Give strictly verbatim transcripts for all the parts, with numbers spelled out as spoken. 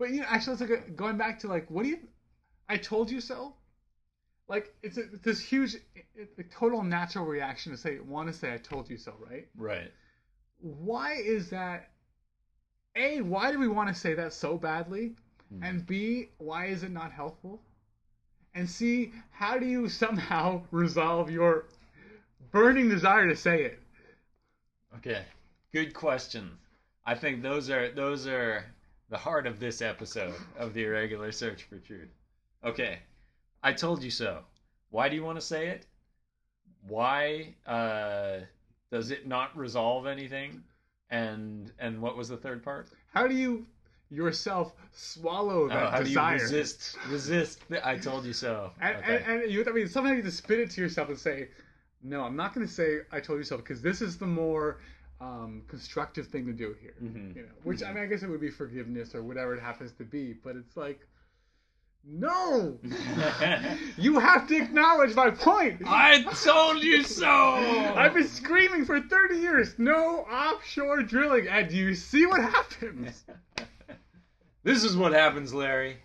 But you know, actually, it's like a, going back to like, what do you? I told you so. Like it's, a, it's this huge, it, a total natural reaction to say, want to say, I told you so, right? Right. Why is that? A, why do we want to say that so badly? Hmm. And B, why is it not helpful? And C, how do you somehow resolve your burning desire to say it? Okay. Good questions. I think those are those are the heart of this episode of the Irregular Search for Truth. Okay. I told you so. Why do you want to say it? Why uh, does it not resolve anything? And and what was the third part? How do you yourself swallow that oh, how desire? do you resist? Resist. The, I told you so. And, Okay. and, and you, I mean, sometimes you have to spit it to yourself and say, "No, I'm not going to say I told you so," because this is the more um, constructive thing to do here. Mm-hmm. You know, which Mm-hmm. I mean, I guess it would be forgiveness or whatever it happens to be, but it's like, no, you have to acknowledge my point. I told you so. I've been screaming for thirty years, no offshore drilling, and do you see what happens? This is what happens, Larry.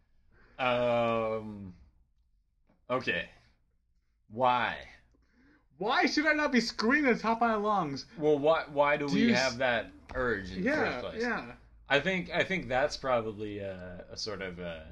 Um. Okay. Why? Why should I not be screaming at the top of my lungs? Well, why? Why do, Do we you have s- that urge in the Yeah, first place? yeah. I think I think that's probably a, a sort of a,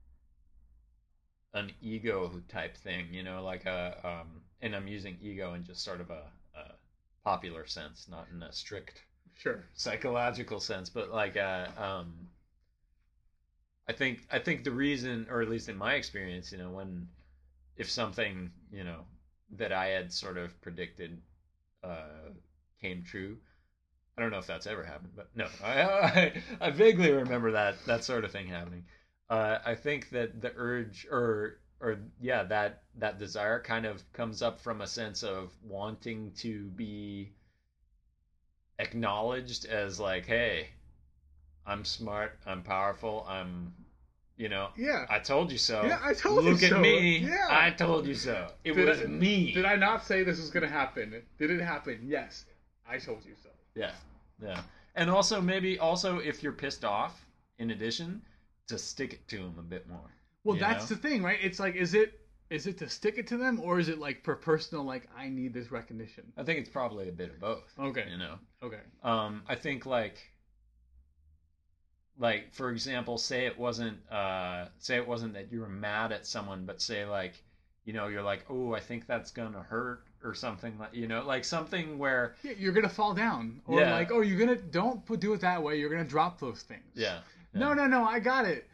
an ego type thing, you know, like a um, and I'm using ego in just sort of a, a popular sense, not in a strict Sure. psychological sense, but like uh, um, I think I think the reason, or at least in my experience, you know, when if something you know that I had sort of predicted uh, came true. I don't know if that's ever happened, but no, I, I, I vaguely remember that that sort of thing happening. Uh, I think that the urge, or or yeah, that that desire kind of comes up from a sense of wanting to be acknowledged as like, hey, I'm smart, I'm powerful, I'm, you know, Yeah. I told you so. Yeah, I told you Look so. at me. Yeah. I told you so. It Did was I- me. Did I not say this was going to happen? Did it happen? Yes. I told you so. Yeah, yeah. And also maybe also if you're pissed off, in addition, to stick it to them a bit more. Well, you that's know? the thing, right? It's like, is it is it to stick it to them, or is it like for personal, like I need this recognition? I think it's probably a bit of both. Okay. You know. Okay. Um, I think like like for example, say it wasn't uh say it wasn't that you were mad at someone, but say like you know you're like, oh, I think that's gonna hurt or something, like you know, like something where Yeah, you're gonna fall down, or Yeah. like, oh, you're gonna don't put- do it that way. You're gonna drop those things. yeah, No, yeah. no, no. I got it.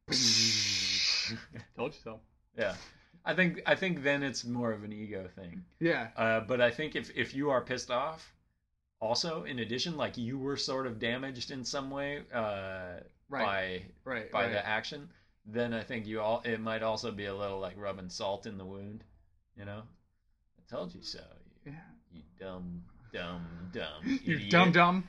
Told you so. Yeah. I think I think then it's more of an ego thing. Yeah. Uh, but I think if if you are pissed off, also in addition, like you were sort of damaged in some way uh, Right. by Right. by right. the action, then I think you all it might also be a little like rubbing salt in the wound. You know, I told you so. You, Yeah. you dumb, dumb, dumb. You idiot. dumb dumb.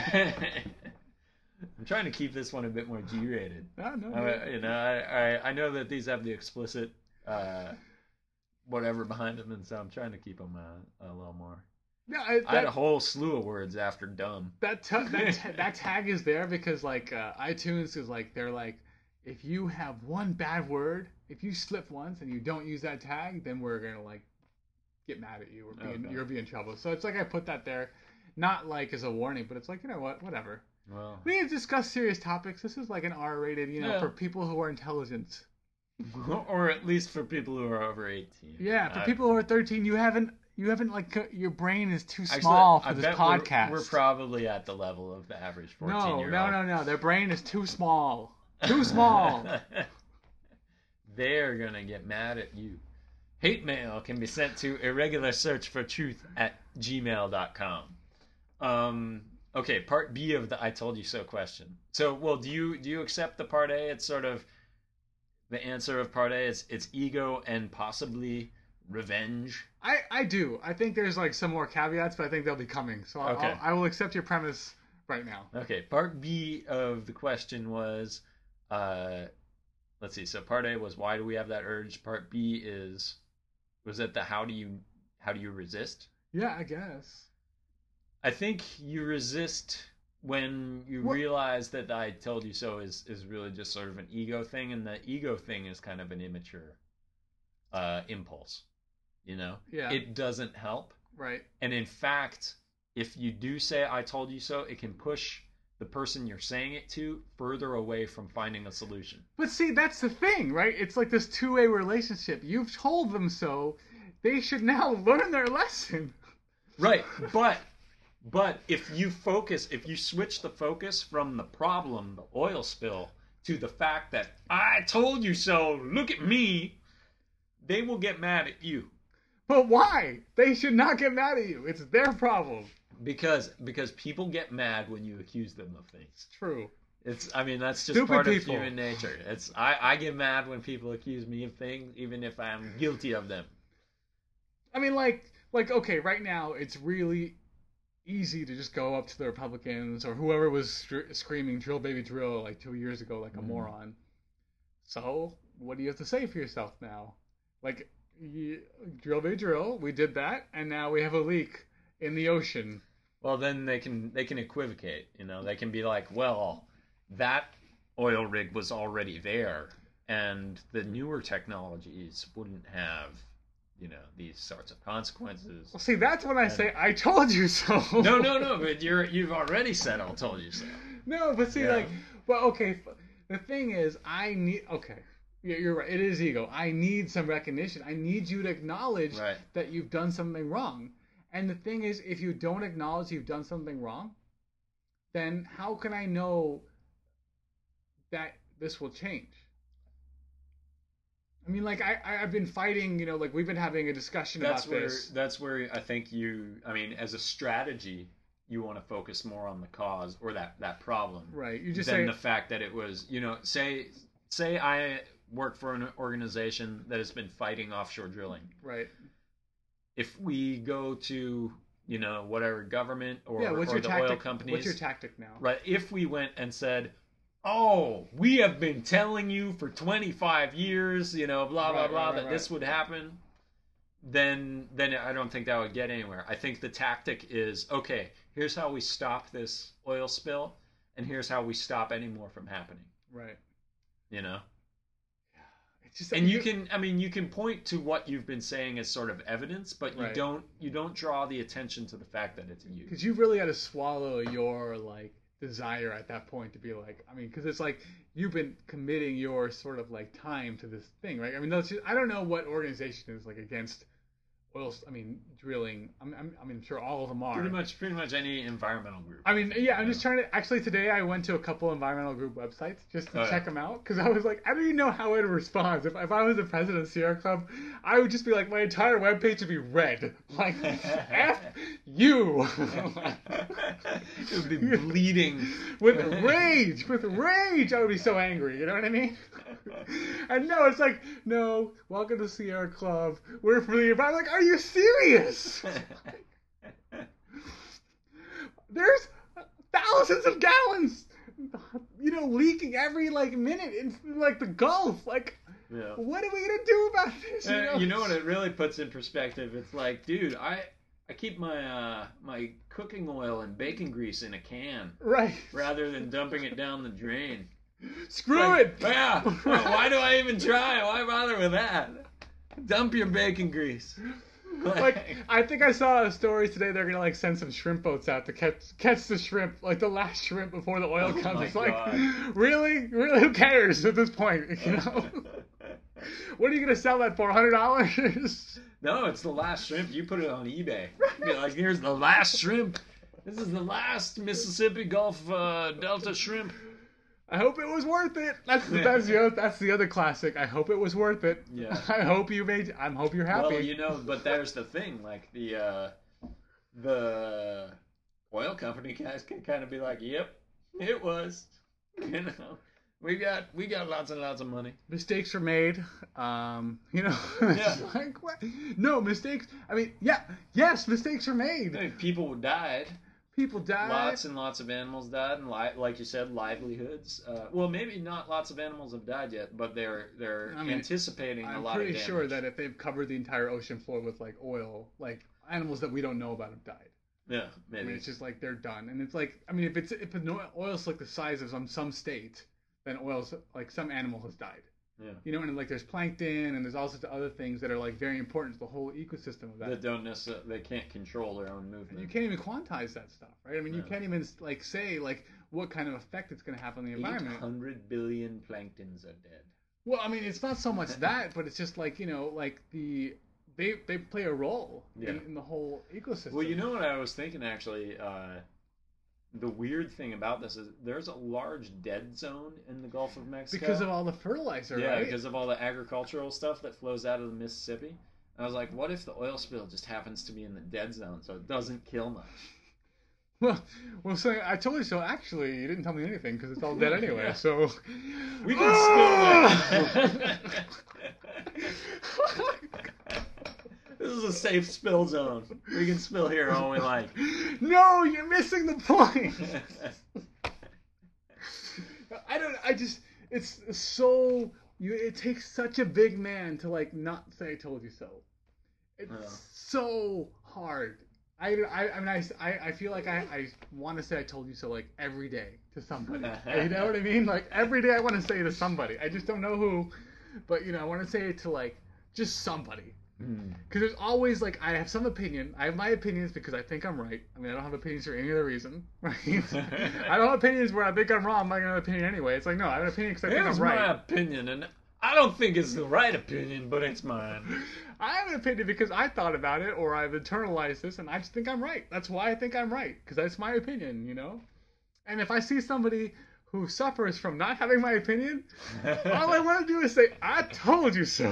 I'm trying to keep this one a bit more G-rated. No, no. I, no. you know, I, I I know that these have the explicit uh, whatever behind them, and so I'm trying to keep them uh, a little more. No, I, I had a that, whole slew of words after dumb. that, t- that, t- that tag is there because like uh, iTunes is like they're like, if you have one bad word, if you slip once and you don't use that tag, then we're gonna like get mad at you or be in, Okay. you'll be in trouble. So it's like I put that there, not like as a warning, but it's like, you know what, whatever. Well, We need to discuss serious topics. This is like an R-rated, you know, Yeah. for people who are intelligent. or at least for people who are over eighteen. Yeah, for I- people who are thirteen, you haven't, you haven't like c- your brain is too Actually, small for I this bet we're- podcast. We're, probably at the level of the average fourteen no, year no, old. no, no. Their brain is too small. Too small. They're gonna get mad at you. Hate mail can be sent to irregular search for truth at gmail dot com. Um, okay, part B of the I told you so question. So, well, do you do you accept the part A? It's sort of the answer of part A. It's it's ego and possibly revenge. I, I do. I think there's like some more caveats, but I think they'll be coming. So I'll, Okay. I'll, I will accept your premise right now. Okay, part B of the question was, uh, let's see. So part A was why do we have that urge? Part B is, was it the how do you how do you resist? Yeah, I guess. I think you resist when you What- realize that I told you so is is really just sort of an ego thing, and the ego thing is kind of an immature uh, impulse. You know, Yeah. it doesn't help, Right. and in fact, if you do say "I told you so," it can push the person you're saying it to further away from finding a solution. But see, that's the thing, right? It's like this two-way relationship. You've told them so. They should now learn their lesson. Right, but but if you focus, if you switch the focus from the problem, the oil spill, to the fact that I told you so, look at me, they will get mad at you. But why? They should not get mad at you. It's their problem. Because because people get mad when you accuse them of things. True. It's I mean that's just Stupid part people. of human nature. It's I, I get mad when people accuse me of things, even if I'm guilty of them. I mean, like, like okay, right now it's really easy to just go up to the Republicans or whoever was str- screaming "drill, baby, drill" like two years ago, like a Mhm. moron. So, what do you have to say for yourself now? Like, you, drill, baby, drill. We did that, and now we have a leak in the ocean. Well, then they can they can equivocate. You know, they can be like, well, that oil rig was already there, and the newer technologies wouldn't have, you know, these sorts of consequences. Well, see, that's when I say "I told you so." No, no, no. But you're you've already said I told you so. No, but see, Yeah. like, well, okay. The thing is, I need. Okay, yeah, you're right. It is ego. I need some recognition. I need you to acknowledge Right. that you've done something wrong. And the thing is, if you don't acknowledge you've done something wrong, then how can I know that this will change? I mean, like, I, I- I've been fighting, you know, like, we've been having a discussion That's about where this. that's where I think you. I mean, as a strategy, you want to focus more on the cause or that that problem, Right. You just than say, the fact that it was. You know, say say I work for an organization that has been fighting offshore drilling. right. If we go to, you know, whatever government or, Yeah, what's or your the tactic? oil companies, What's your tactic now? right? If we went and said, "Oh, we have been telling you for twenty-five years, you know, blah blah Right, blah, right, right, that this would happen," then then I don't think that would get anywhere. I think the tactic is, okay, here's how we stop this oil spill, and here's how we stop any more from happening. Right. You know. It's just, And you can, I mean, you can point to what you've been saying as sort of evidence, but you Right. don't, you don't draw the attention to the fact that it's you. because you've really got to swallow your like desire at that point to be like, I mean, because it's like you've been committing your sort of like time to this thing, right? I mean, that's just, I don't know what organization is like against oil. I mean, drilling. I'm, I'm, I mean, sure, all of them are. Pretty much, pretty much any environmental group. I mean, yeah, I'm just trying to. Actually, today I went to a couple environmental group websites just to Oh, yeah. check them out because I was like, I don't even know how it responds. If, if I was the president of Sierra Club, I would just be like, my entire webpage would be red. Like, F you. It would be bleeding. with rage, with rage, I would be so angry. You know what I mean? And no, it's like, no, welcome to Sierra Club. We're for the environment. Like, are you serious? There's thousands of gallons, you know, leaking every like minute in like the Gulf. Like, Yeah. what are we gonna do about this? You Uh, know, you know what it really puts in perspective? It's like, dude, I I keep my uh, my cooking oil and bacon grease in a can right? rather than dumping it down the drain. Screw Like, it. Yeah. Well, why do I even try? Why bother with that? Dump your bacon grease. Like, I think I saw a story today. They're gonna like send some shrimp boats out to catch catch the shrimp, like the last shrimp before the oil Oh comes. my It's like, God. really, really, who cares at this point? You know, what are you gonna sell that for? Hundred dollars? No, it's the last shrimp. You put it on eBay. Be like, here's the last shrimp. This is the last Mississippi Gulf uh, Delta shrimp. I hope it was worth it. That's the that's the other, that's the other classic. I hope it was worth it. Yeah. I hope you made. I hope you're happy. Well, you know, but there's the thing. Like the uh, the oil company guys can kind of be like, "Yep, it was." You know, we got we got lots and lots of money. Mistakes are made. Um, you know, Yeah. it's like what? No mistakes. I mean, yeah, yes, mistakes are made. I mean, people died. People die. Lots and lots of animals died, and li- like you said, livelihoods. Uh, well, maybe not lots of animals have died yet, but they're they're I mean, anticipating a I'm lot pretty of damage. sure that if they've covered the entire ocean floor with like oil, like animals that we don't know about have died. Yeah, I maybe. mean, it's just like they're done, and it's like, I mean, if it's if an oil's like the size of some some state, then oil's like some animal has died. Yeah. You know, and like there's plankton, and there's all sorts of other things that are like very important to the whole ecosystem of that. That don't necessarily, they can't control their own movement. You can't even quantize that stuff, right? I mean, you No. can't even like say like what kind of effect it's going to have on the environment. eight hundred billion planktons are dead. Well, I mean, it's not so much that, but it's just like, you know, like the they they play a role Yeah. in, in the whole ecosystem. Well, you know what I was thinking actually. Uh, the weird thing about this is there's a large dead zone in the Gulf of Mexico because of all the fertilizer, yeah, right? because of all the agricultural stuff that flows out of the Mississippi. And I was like, what if the oil spill just happens to be in the dead zone, so it doesn't kill much? Well, well, so I told you so. Actually, you didn't tell me anything because it's all dead anyway. Yeah. So We can spill it. This is a safe spill zone. We can spill here all we like. No, you're missing the point. I don't. I just. It's so. You. It takes such a big man to like not say "I told you so." It's Yeah. so hard. I. I. I mean, I. I, I feel like I. I want to say "I told you so" like every day to somebody. You know what I mean? Like every day I want to say it to somebody. I just don't know who, but you know I want to say it to like just somebody. Because there's always like I have some opinion. I have my opinions because I think I'm right. I mean I don't have opinions for any other reason, right? I don't have opinions where I think I'm wrong. I'm not gonna have an opinion anyway. It's like no, I have an opinion because I think Here's I'm right. my opinion, and I don't think it's the right opinion, but it's mine. I have an opinion because I thought about it or I've internalized this, and I just think I'm right. That's why I think I'm right because that's my opinion, you know. And if I see somebody who suffers from not having my opinion, all I want to do is say, "I told you so."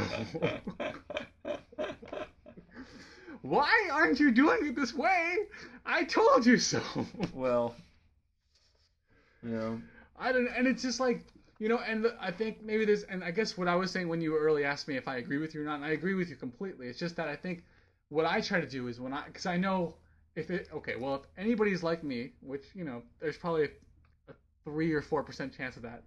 Why aren't you doing it this way? I told you so. Well, you know, I don't, and it's just like, you know, and the, I think maybe there's, and I guess what I was saying when you early asked me if I agree with you or not, and I agree with you completely. It's just that I think what I try to do is when I, because I know if it, okay, well, if anybody's like me, which, you know, there's probably a, a three or four percent chance of that,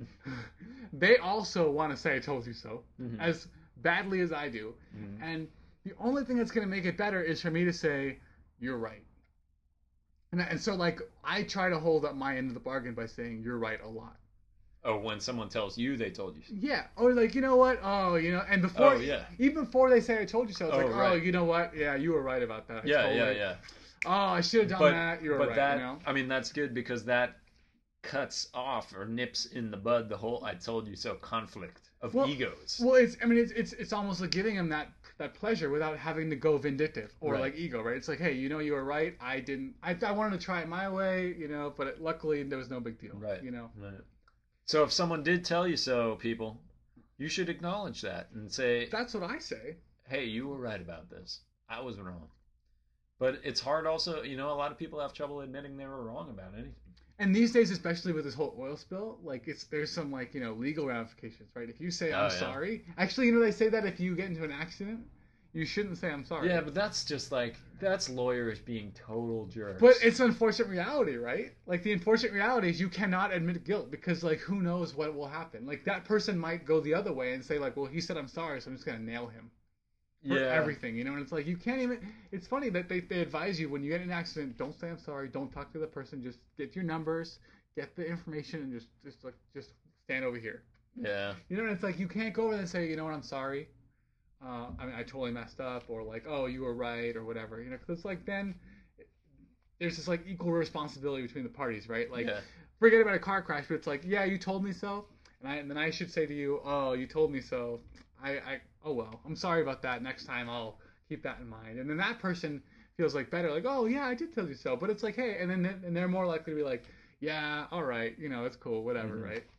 they also want to say I told you so, Mhm. as badly as I do, Mhm. and the only thing that's going to make it better is for me to say, you're right. And, and so, like, I try to hold up my end of the bargain by saying, you're right a lot. Oh, when someone tells you they told you so. Yeah. Or, like, you know what? Oh, you know, and before, Oh, yeah. even before they say I told you so, it's Oh, like, oh, right. you know what? Yeah, you were right about that. I Yeah, totally- yeah, yeah. Oh, I should have done But, that. You were but right, that, you know? I mean, that's good because that cuts off or nips in the bud the whole "I told you so" conflict of Well, egos. Well, it's, I mean, it's, it's, it's almost like giving them that, that pleasure without having to go vindictive or Right. like ego, right? It's like, hey, you know, you were right. I didn't, I, I wanted to try it my way, you know, but it, luckily there was no big deal, Right. you know? Right. So if someone did tell you so, people, you should acknowledge that and say, That's what I say. hey, you were right about this. I was wrong. But it's hard also, you know, a lot of people have trouble admitting they were wrong about anything. And these days, especially with this whole oil spill, like it's there's some like, you know, legal ramifications, right? If you say I'm Oh, yeah. sorry, actually, you know, they say that if you get into an accident, you shouldn't say I'm sorry. Yeah, but that's just like, that's lawyers being total jerks. But it's an unfortunate reality, right? Like the unfortunate reality is you cannot admit guilt because like who knows what will happen. Like that person might go the other way and say like, well, he said I'm sorry, so I'm just gonna nail him. For yeah. everything, you know, and it's like you can't even. It's funny that they, they advise you when you get in an accident, don't say I'm sorry, don't talk to the person, just get your numbers, get the information, and just just like just stand over here. Yeah. You know, and it's like you can't go over there and say, you know what, I'm sorry. Uh, I mean, I totally messed up, or like, oh, you were right, or whatever. You know, because it's like then there's this like equal responsibility between the parties, right? Like, Yeah. forget about a car crash, but it's like, yeah, you told me so, and I and then I should say to you, oh, you told me so. I, I oh well, I'm sorry about that. Next time I'll keep that in mind. And then that person feels like better, like, oh yeah, I did tell you so. But it's like, hey, and then and they're more likely to be like, yeah, all right, you know, it's cool, whatever, Mhm. right?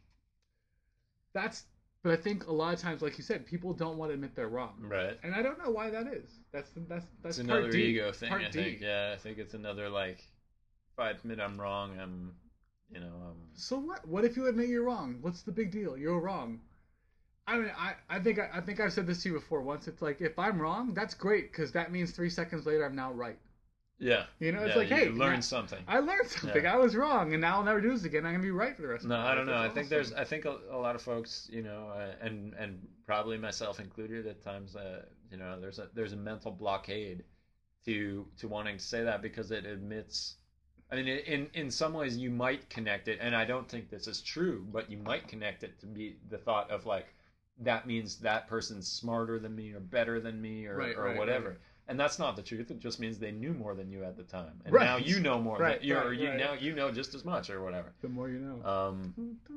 That's, but I think a lot of times, like you said, people don't want to admit they're wrong, Right. and I don't know why that is. That's that's that's It's part another D. ego thing, Part I D. think. Yeah, I think it's another, like, if I admit I'm wrong, I'm, you know, um, So what? What if you admit you're wrong? What's the big deal? You're wrong. I mean, I, I think I, I think I've said this to you before once. It's like if I'm wrong, that's great because that means three seconds later I'm now right. yeah. You know, it's Yeah, like, you hey, learn now- something. I learned something. Yeah. I was wrong, and now I'll never do this again. I'm gonna be right for the rest No, of my life. I don't know. I That's think awesome. there's, I think a, a lot of folks, you know, uh, and and probably myself included at times, uh, you know, there's a there's a mental blockade to to wanting to say that because it admits. I mean, in in some ways, you might connect it, and I don't think this is true, but you might connect it to be the thought of like that means that person's smarter than me or better than me or Right, or right, whatever. right. And that's not the truth. It just means they knew more than you at the time, and Right. now you know more. Right, than, you or right, you right. now you know just as much or whatever. The more you know. Um,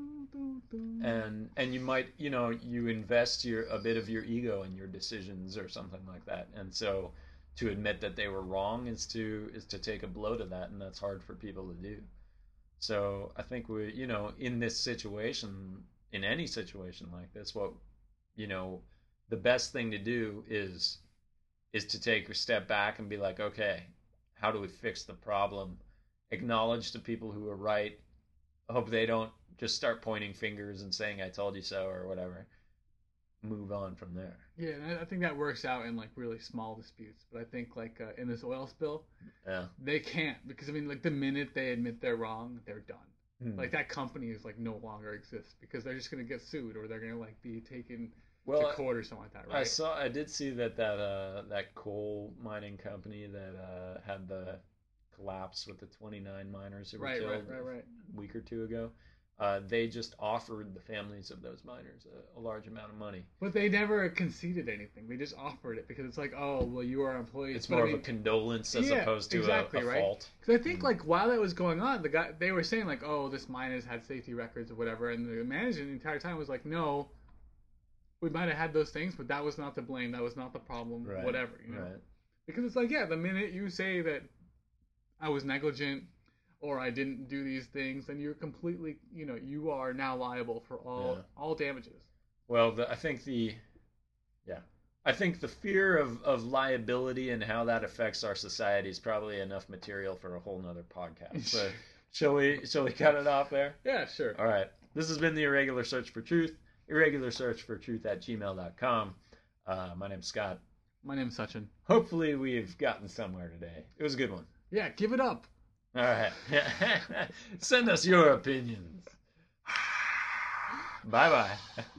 and and you might you know you invest your a bit of your ego in your decisions or something like that, and so to admit that they were wrong is to is to take a blow to that, and that's hard for people to do. So I think we you know in this situation, in any situation like this, what you know the best thing to do is is to take a step back and be like, okay, how do we fix the problem? Acknowledge the people who are right. Hope they don't just start pointing fingers and saying I told you so or whatever. Move on from there. Yeah, and I think that works out in like really small disputes. But I think like uh, in this oil spill, Yeah. they can't, because I mean like the minute they admit they're wrong, they're done. Hmm. Like that company is like no longer exists because they're just gonna get sued or they're gonna like be taken Well, to court or something like that, right? I saw. I did see that that uh, that coal mining company that uh, had the collapse with the twenty-nine miners who were Right, killed right, right, right. a week or two ago. Uh, they just offered the families of those miners a, a large amount of money. But they never conceded anything. They just offered it because it's like, oh, well, you are employees. It's But more I of mean, a condolence as yeah, opposed to exactly, a, a right? fault. Because I think like while that was going on, the guy they were saying like, oh, this miners had safety records or whatever, and the management the entire time was like, no, we might have had those things, but that was not the blame. That was not the problem. Right, Whatever, you know. right. Because it's like, yeah, the minute you say that I was negligent or I didn't do these things, then you're completely, you know, you are now liable for all Yeah. all damages. Well, the, I think the, yeah, I think the fear of, of liability and how that affects our society is probably enough material for a whole nother podcast. So, shall we? Shall we cut it off there? Yeah, sure. All right. This has been the Irregular Search for Truth. Irregular Search for Truth at gmail dot com. Uh, my name's Scott. My name's Sachin. Hopefully, we've gotten somewhere today. It was a good one. Yeah, give it up. All right. Send us your opinions. Bye bye.